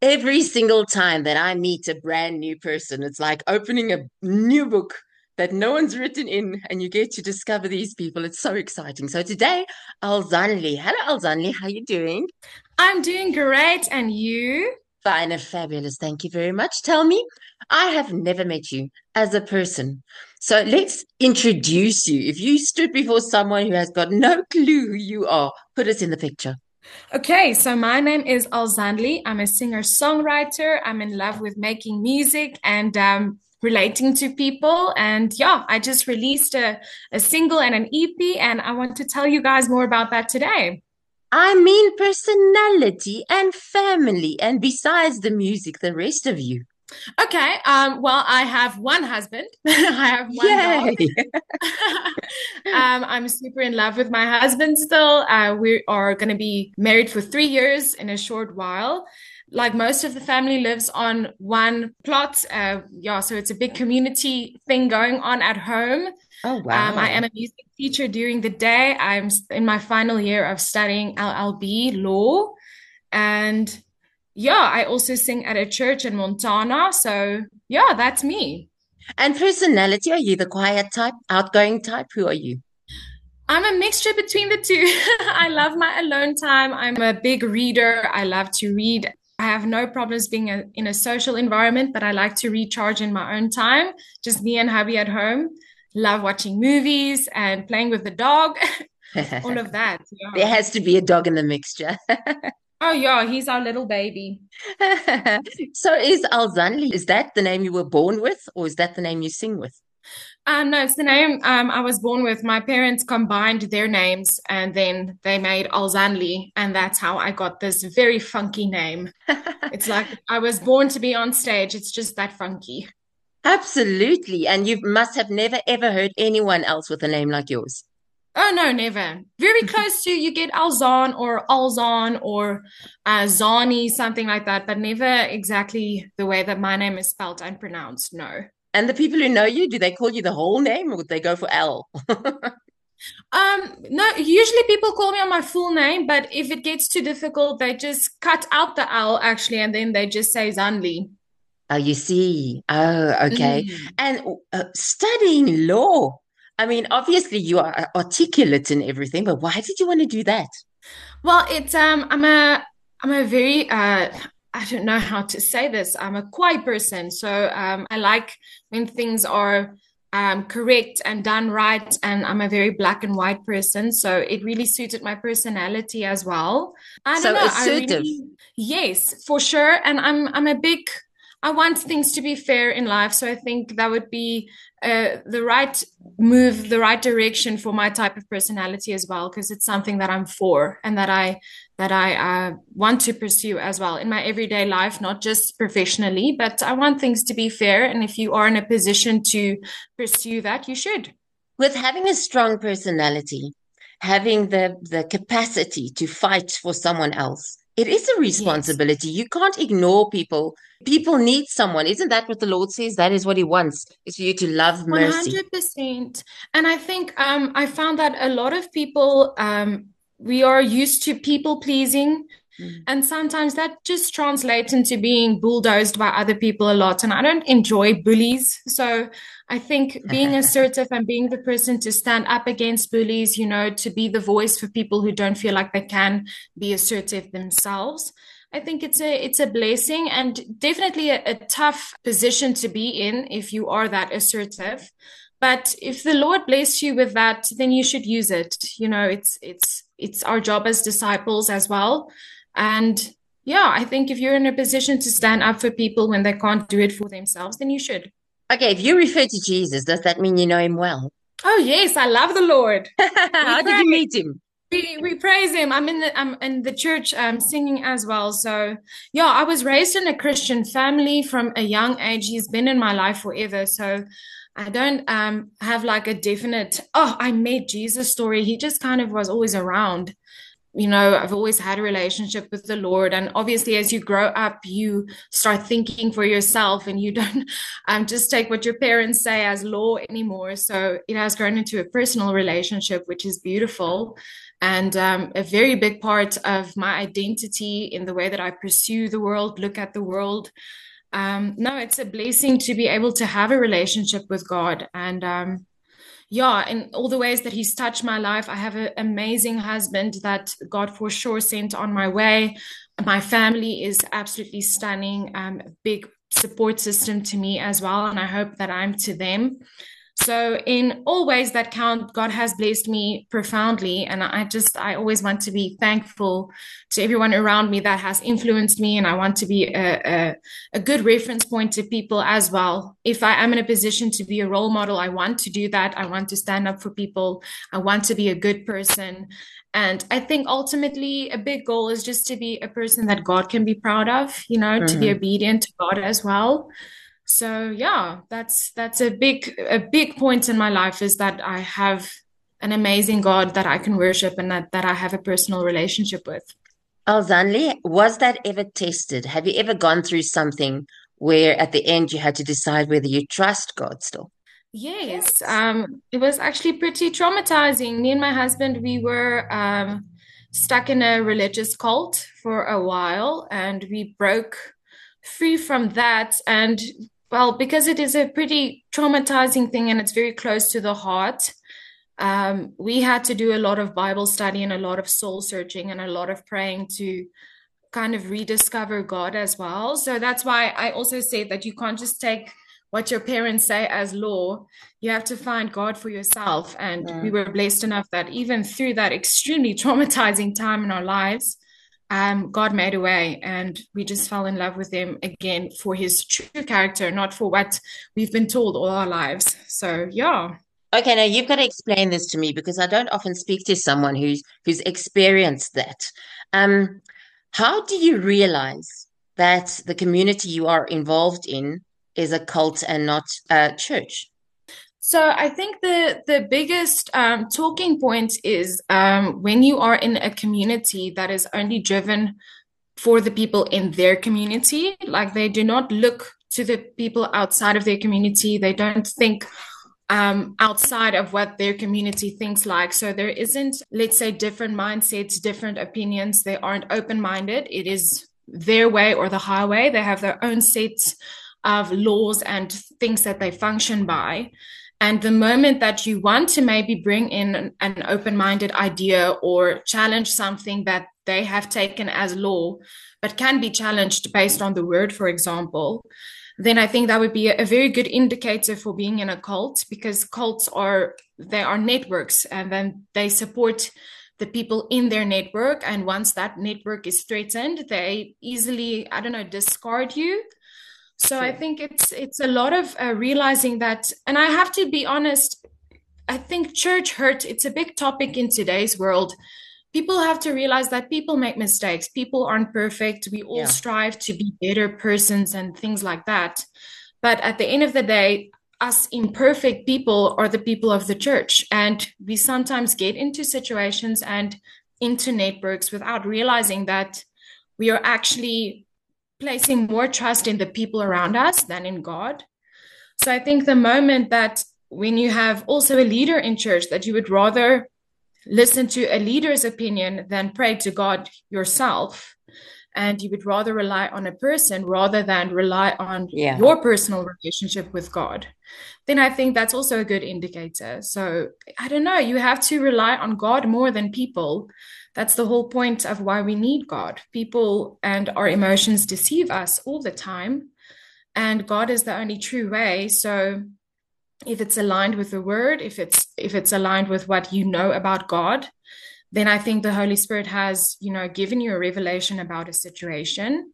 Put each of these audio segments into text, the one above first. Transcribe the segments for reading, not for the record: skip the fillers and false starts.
Every single time that I meet a brand new person, it's like opening a new book that no one's written in, and you get to discover these people. It's so exciting. So today, Alzanli. Hello, Alzanli. How you doing? I'm doing great, and you? Fine and fabulous. Thank you very much. Tell me, I have never met you as a person. So let's introduce you. If you stood before someone who has got no clue who you are, put us in the picture. Okay, so my name is Alzandli. I'm a singer-songwriter. I'm in love with making music and relating to people. And yeah, I just released a single and an EP, and I want to tell you guys more about that today. I mean personality and family, and besides the music, the rest of you. Okay, well, I have one husband, I have one dog. Yay! I'm super in love with my husband still. We are going to be married for 3 years in a short while. Like most of the family lives on one plot. Yeah, so it's a big community thing going on at home. Oh, I am wow. a music teacher during the day. I'm in my final year of studying LLB law. And yeah, I also sing at a church in Montana. So yeah, that's me. And personality, are you the quiet type, outgoing type? Who are you? I'm a mixture between the two. I love my alone time. I'm a big reader. I love to read. I have no problems being in a social environment, but I like to recharge in my own time. Just me and hubby at home. Love watching movies and playing with the dog. All of that. There Yeah. has to be a dog in the mixture. Oh, yeah. He's our little baby. So is Alzanli, is that the name you were born with, or is that the name you sing with? No, it's the name I was born with. My parents combined their names and then they made Alzanli, and that's how I got this very funky name. It's like I was born to be on stage. It's just that funky. Absolutely. And you must have never ever heard anyone else with a name like yours. Oh no, never. Very close to you get Alzan or Alzan or Zani, something like that, but never exactly the way that my name is spelled and pronounced. No. And the people who know you, do they call you the whole name or would they go for L? No, usually people call me on my full name, but if it gets too difficult, they just cut out the L actually, and then they just say Zanli. Oh, you see. Oh, okay. Mm. And studying law. I mean, obviously you are articulate in everything, but why did you want to do that? Well, it's I'm a very I don't know how to say this. I'm a quiet person, so I like when things are correct and done right, and I'm a very black and white person, so it really suited my personality as well. I don't So know. I assertive. really yes, for sure, and I'm a big. I want things to be fair in life, so I think that would be the right move, the right direction for my type of personality as well, because it's something that I'm for and that I want to pursue as well in my everyday life, not just professionally, but I want things to be fair. And if you are in a position to pursue that, you should. With having a strong personality, having the capacity to fight for someone else, it is a Yes. responsibility. You can't ignore people. People need someone. Isn't that what the Lord says? That is what he wants, is for you to love mercy. 100%. And I think I found that a lot of people, we are used to people pleasing. Mm. And sometimes that just translates into being bulldozed by other people a lot. And I don't enjoy bullies. So I think being assertive and being the person to stand up against bullies, to be the voice for people who don't feel like they can be assertive themselves. I think it's a blessing and definitely a tough position to be in if you are that assertive. But if the Lord bless you with that, then you should use it. It's our job as disciples as well. And yeah, I think if you're in a position to stand up for people when they can't do it for themselves, then you should. Okay, if you refer to Jesus, does that mean you know him well? Oh yes, I love the Lord. We How did pray. you meet him? We praise him. I'm in the church singing as well. So yeah, I was raised in a Christian family from a young age. He's been in my life forever. So I don't have like a definite, oh, I met Jesus story. He just kind of was always around. I've always had a relationship with the Lord. And obviously, as you grow up, you start thinking for yourself and you don't just take what your parents say as law anymore. So it has grown into a personal relationship, which is beautiful. And a very big part of my identity in the way that I pursue the world, look at the world. No, it's a blessing to be able to have a relationship with God. And yeah, in all the ways that he's touched my life. I have an amazing husband that God for sure sent on my way. My family is absolutely stunning, a big support system to me as well. And I hope that I'm to them. So in all ways that count, God has blessed me profoundly. And I always want to be thankful to everyone around me that has influenced me. And I want to be a good reference point to people as well. If I am in a position to be a role model, I want to do that. I want to stand up for people. I want to be a good person. And I think ultimately a big goal is just to be a person that God can be proud of, to be Mm-hmm. obedient to God as well. So yeah, that's a big point in my life is that I have an amazing God that I can worship and that I have a personal relationship with. Alzanli, was that ever tested? Have you ever gone through something where at the end you had to decide whether you trust God still? Yes, it was actually pretty traumatizing. Me and my husband, we were stuck in a religious cult for a while, and we broke free from that. And well, because it is a pretty traumatizing thing and it's very close to the heart, we had to do a lot of Bible study and a lot of soul searching and a lot of praying to kind of rediscover God as well. So that's why I also say that you can't just take what your parents say as law. You have to find God for yourself. And we Mm. were blessed enough that even through that extremely traumatizing time in our lives, God made a way and we just fell in love with him again for his true character, not for what we've been told all our lives. So, yeah. Okay, now you've got to explain this to me because I don't often speak to someone who's experienced that. Um, how do you realize that the community you are involved in is a cult and not a church? So I think the biggest talking point is when you are in a community that is only driven for the people in their community, like they do not look to the people outside of their community. They don't think outside of what their community thinks like. So there isn't, let's say, different mindsets, different opinions. They aren't open-minded. It is their way or the highway. They have their own sets of laws and things that they function by. And the moment that you want to maybe bring in an open-minded idea or challenge something that they have taken as law, but can be challenged based on the word, for example, then I think that would be a very good indicator for being in a cult because cults are networks and then they support the people in their network. And once that network is threatened, they easily, I don't know, discard you. So I Sure. think it's a lot of realizing that, and I have to be honest, I think church hurt, it's a big topic in today's world. People have to realize that people make mistakes. People aren't perfect. We all Yeah. strive to be better persons and things like that. But at the end of the day, us imperfect people are the people of the church. And we sometimes get into situations and into networks without realizing that we are actually placing more trust in the people around us than in God. So I think the moment that when you have also a leader in church, that you would rather listen to a leader's opinion than pray to God yourself, and you would rather rely on a person rather than rely on Yeah. your personal relationship with God, then I think that's also a good indicator. So I don't know, you have to rely on God more than people. That's the whole point of why we need God. People and our emotions deceive us all the time, and God is the only true way. So if it's aligned with the word, if it's aligned with what you know about God, then I think the Holy Spirit has, given you a revelation about a situation.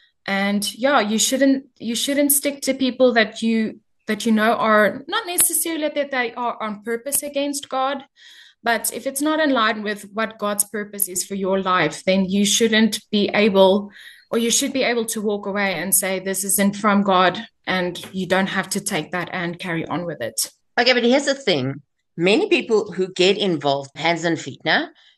And yeah, you shouldn't stick to people that you know are not necessarily that they are on purpose against God, but if it's not in line with what God's purpose is for your life, then you shouldn't be able, or you should be able to walk away and say, this isn't from God, and you don't have to take that and carry on with it. Okay, but here's the thing. Many people who get involved, hands and feet now,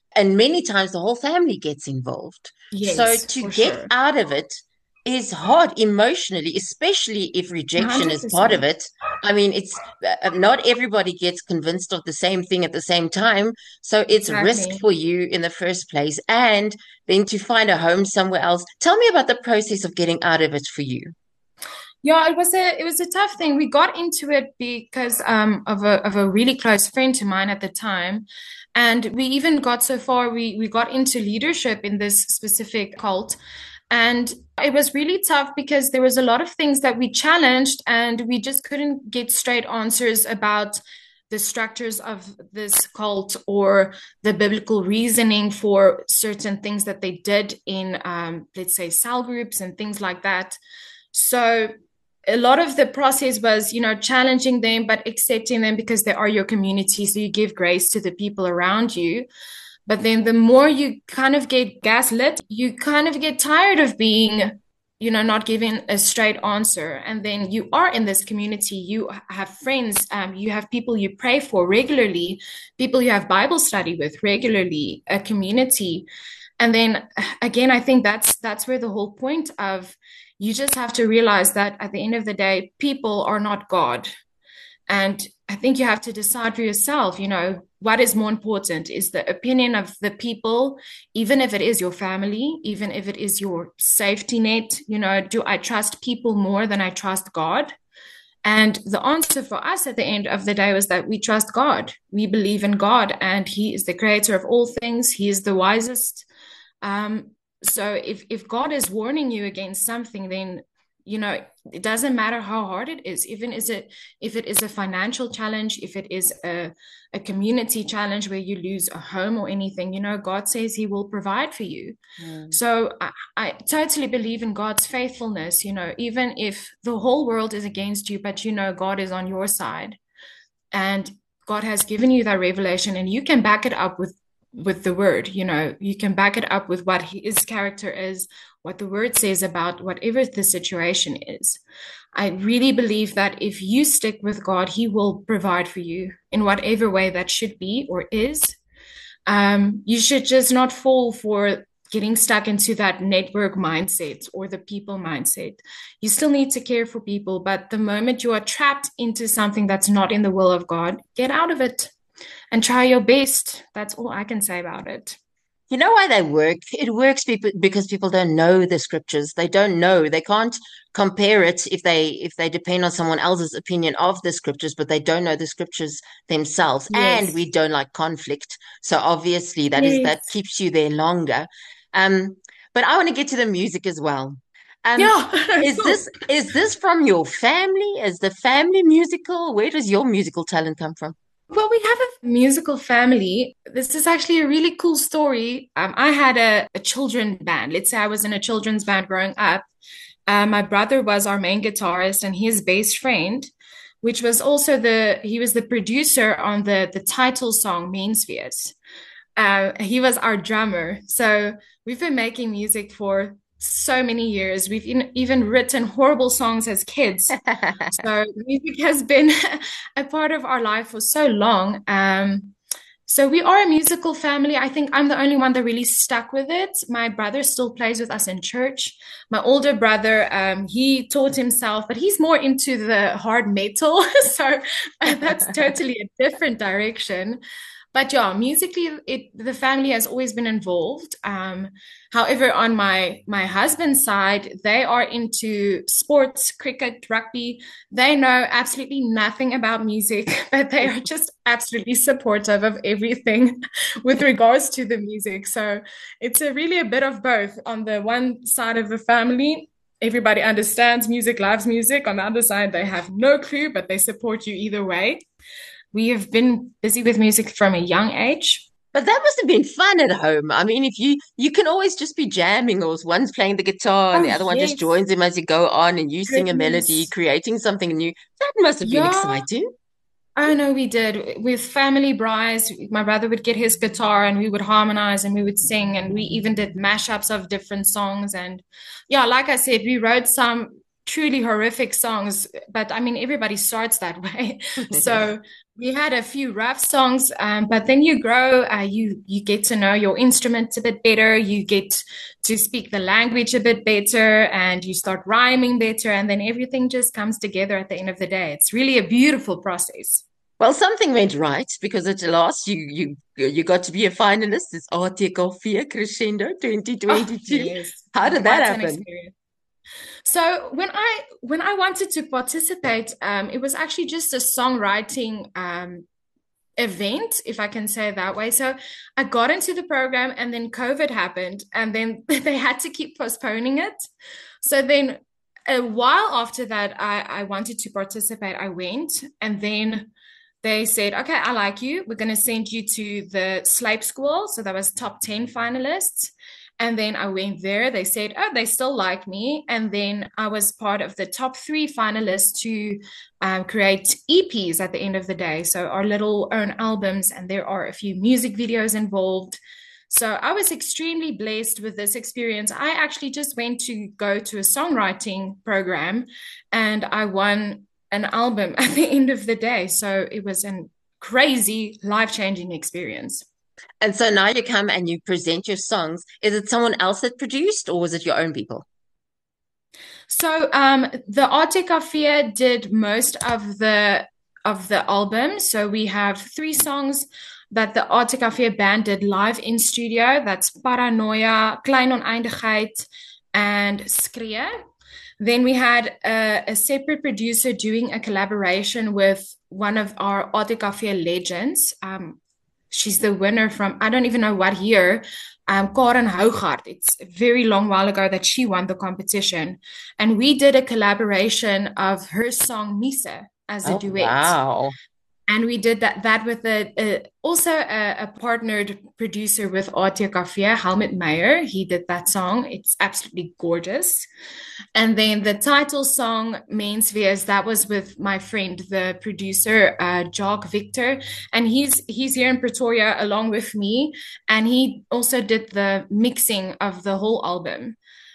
And many times the whole family gets involved. So Yes, to for get sure. out of it is hard emotionally, especially if rejection is part of 100%. it. I mean, it's not everybody gets convinced of the same thing at the same time. So it's risk Exactly. for you in the first place. And then to find a home somewhere else. Tell me about the process of getting out of it for you. Yeah, it was a tough thing. We got into it because of a really close friend to mine at the time. And we even got so far, we got into leadership in this specific cult. And it was really tough because there was a lot of things that we challenged and we just couldn't get straight answers about the structures of this cult or the biblical reasoning for certain things that they did in, let's say, cell groups and things like that. So a lot of the process was, challenging them, but accepting them because they are your community. So you give grace to the people around you. But then the more you kind of get gaslit, you kind of get tired of being, not giving a straight answer. And then you are in this community, you have friends, you have people you pray for regularly, people you have Bible study with regularly, a community. And then again, I think that's where the whole point of you just have to realize that at the end of the day, people are not God. And I think you have to decide for yourself, what is more important? Is the opinion of the people, even if it is your family, even if it is your safety net, do I trust people more than I trust God? And the answer for us at the end of the day was that we trust God. We believe in God, and He is the creator of all things. He is the wisest. So if God is warning you against something, then it doesn't matter how hard it is, even if it is a financial challenge, if it is a community challenge where you lose a home or anything, God says He will provide for you. Mm. So I totally believe in God's faithfulness, even if the whole world is against you, but God is on your side, and God has given you that revelation, and you can back it up with the word. You can back it up with what His character is, what the word says about whatever the situation is. I really believe that if you stick with God, He will provide for you in whatever way that should be or is. You should just not fall for getting stuck into that network mindset or the people mindset. You still need to care for people, but the moment you are trapped into something that's not in the will of God, get out of it and try your best. That's all I can say about it. You know why they work? It works because people don't know the scriptures. They don't know. They can't compare it if they depend on someone else's opinion of the scriptures, but they don't know the scriptures themselves. And Yes. we don't like conflict. So obviously that Yes. keeps you there longer. Um, but I want to get to the music as well. Um, Yeah, is cool. this from your family? Is the family musical? Where does your musical talent come from? Well, we have a musical family. This is actually a really cool story. I had a children band. Let's say I was in a children's band growing up. My brother was our main guitarist and his best friend, which was also he was the producer on the title song, Menswees. He was our drummer. So we've been making music for so many years. We've even written horrible songs as kids. So music has been a part of our life for so long. So we are a musical family. I think I'm the only one that really stuck with it. My brother still plays with us in church. My older brother, he taught himself, but he's more into the hard metal. So that's totally a different direction. But yeah, musically, the family has always been involved. However, on my husband's side, they are into sports, cricket, rugby. They know absolutely nothing about music, but they are just absolutely supportive of everything with regards to the music. So it's really a bit of both. On the one side of the family, everybody understands music, loves music. On the other side, they have no clue, but they support you either way. We have been busy with music from a young age. But that must have been fun at home. I mean, if you can always just be jamming, or one's playing the guitar and Oh, the other one just yes. joins him as you go on, and you sing a melody, Goodness. creating something new. That must have been Yeah. exciting. Oh no, we did. With family braais, my brother would get his guitar and we would harmonize and we would sing, and we even did mashups of different songs. And yeah, like I said, we wrote some truly horrific songs, but I mean everybody starts that way. So We had a few rough songs, but then you grow, you get to know your instrument a bit better, you get to speak the language a bit better, and you start rhyming better, and then everything just comes together at the end of the day. It's really a beautiful process. Well, something went right because at last you got to be a finalist. It's ATKV Crescendo Oh, 2022. yes, How did that what an happen? experience. So when I wanted to participate, it was actually just a songwriting event, if I can say it that way. So I got into the program and then COVID happened and then they had to keep postponing it. So then a while after that, I wanted to participate. I went and then they said, okay, I like you. We're going to send you to the Slape School. So that was top 10 finalists. And then I went there. They said, oh, they still like me. And then I was part of the top three finalists to create EPs at the end of the day. So our little own albums, and there are a few music videos involved. So I was extremely blessed with this experience. I actually just went to go to a songwriting program and I won an album at the end of the day. So it was a crazy, life-changing experience. And so now you come and you present your songs. Is it someone else that produced, or was it your own people? So the Arte Cafe did most of the album. So we have three songs that the Arte Cafe band did live in studio. That's Paranoia, Klein Oneindigheid, and Skree. Then we had a separate producer doing a collaboration with one of our Arte Cafe legends. She's the winner from, I don't even know what year, Karen Hougaard. It's a very long while ago that she won the competition. And we did a collaboration of her song Misa as a Oh, duet. wow. And we did that with also a partnered producer with Audio Cafe, Helmut Meyer. He did that song. It's absolutely gorgeous. And then the title song, Menswees, that was with my friend, the producer, Jock Victor. And he's here in Pretoria along with me. And he also did the mixing of the whole album.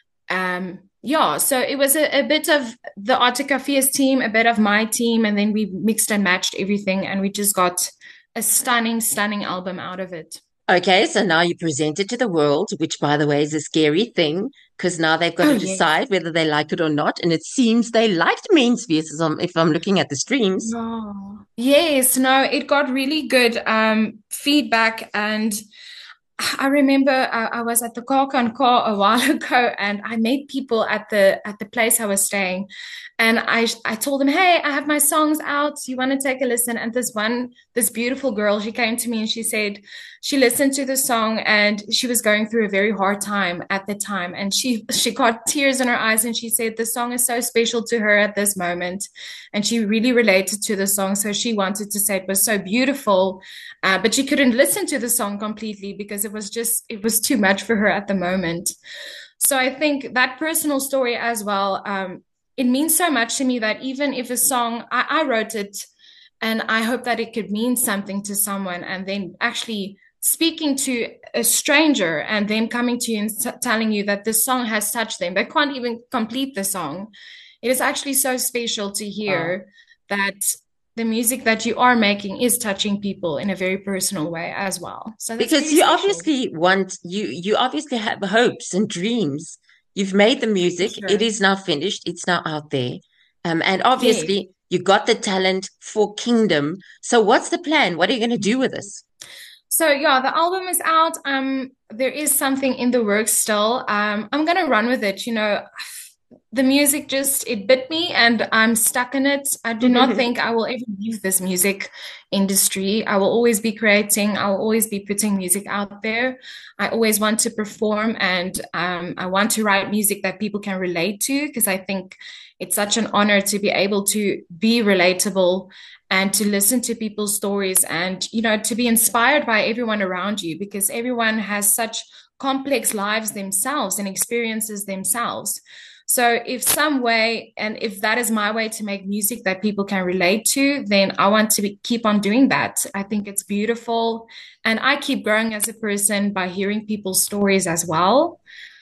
Yeah, so it was a bit of the Articafia's team, a bit of my team, and then we mixed and matched everything, and we just got a stunning, stunning album out of it. Okay, so now you present it to the world, which, by the way, is a scary thing because now they've got Oh, to yes. decide whether they like it or not. And it seems they liked Men's Fierce if I'm looking at the streams. Yeah. Yes, no, it got really good feedback. And I remember I was at the Car and Car a while ago, and I met people at the place I was staying, and I told them, "Hey, I have my songs out. You want to take a listen?" And this beautiful girl, she came to me and she said she listened to the song and she was going through a very hard time at the time, and she got tears in her eyes and she said the song is so special to her at this moment, and she really related to the song, so she wanted to say it was so beautiful, but she couldn't listen to the song completely because it was too much for her at the moment. So I think that personal story as well, it means so much to me that even if a song, I wrote it and I hope that it could mean something to someone, and then actually speaking to a stranger and them coming to you and telling you that this song has touched them, they can't even complete the song. It is actually so special to Wow. hear that the music that you are making is touching people in a very personal way as well. So that's Because really special. you obviously have hopes and dreams. You've made the For music. It sure. is now finished. It's now out there. And Yeah. obviously you got the talent for Kingdom. So what's the plan? What are you going to do with this? So yeah, the album is out. There is something in the works still. I'm gonna run with it. You know, the music just it bit me and I'm stuck in it. I do not think I will ever leave this music industry. I will always be creating, I will always be putting music out there. I always want to perform and I want to write music that people can relate to because I think it's such an honor to be able to be relatable and to listen to people's stories and you know to be inspired by everyone around you because everyone has such complex lives themselves and experiences themselves. So if some way, and if that is my way to make music that people can relate to, then I want to keep on doing that. I think it's beautiful. And I keep growing as a person by hearing people's stories as well.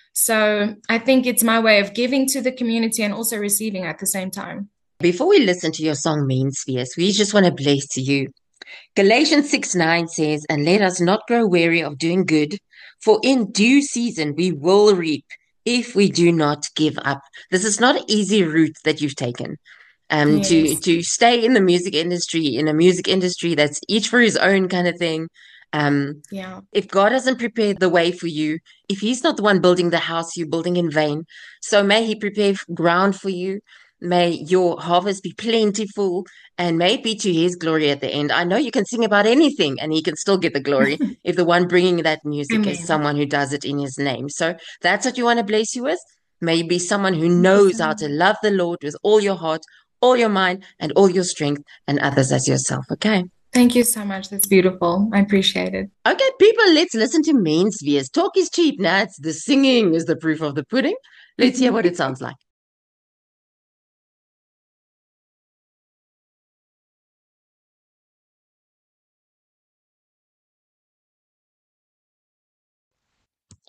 So I think it's my way of giving to the community and also receiving at the same time. Before we listen to your song Main Spheres, we just want to bless you. Galatians 6:9 says, and let us not grow weary of doing good, for in due season we will reap if we do not give up. This is not an easy route that you've taken. Yes. To stay in the music industry, in a music industry that's each for his own kind of thing. Um, Yeah. if God hasn't prepared the way for you, if He's not the one building the house, you're building in vain. So may He prepare ground for you. May your harvest be plentiful and may it be to His glory at the end. I know you can sing about anything and He can still get the glory if the one bringing that music is Amen. someone who does it in His name. So that's what you want to bless you with. May you be someone who Thank you knows so how to much. love the Lord with all your heart, all your mind, and all your strength, and others as yourself. Okay. Thank you so much. That's beautiful. I appreciate it. Okay, people, let's listen to Mensviers. Talk is cheap. Now it's the singing is the proof of the pudding. Let's hear what it sounds like.